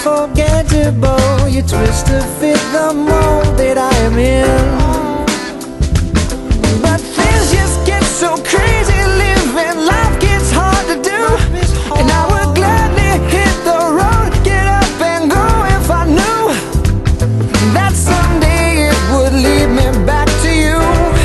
unforgettable. You twist to fit the mold that I am in. But things just get so crazy, living life gets hard to do. And I would gladly hit the road, get up and go if I knew that someday it would lead me back to you.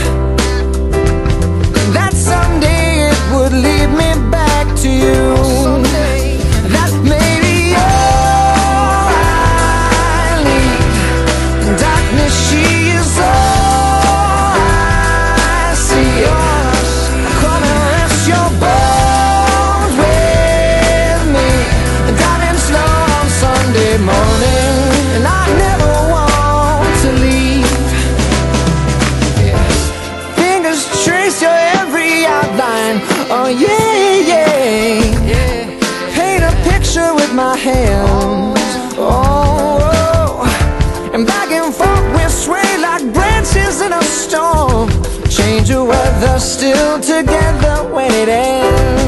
That someday it would lead me back to you. That maybe all I need. Darkness, she is all I see. Come and rest your bones with me, driving slow on Sunday morning, and I never want to leave. Yeah. Fingers trace your every outline. Oh yeah, yeah. Paint a picture with my hands. Oh, and back and forth we sway like branches in a storm. Change the weather, still together when it ends.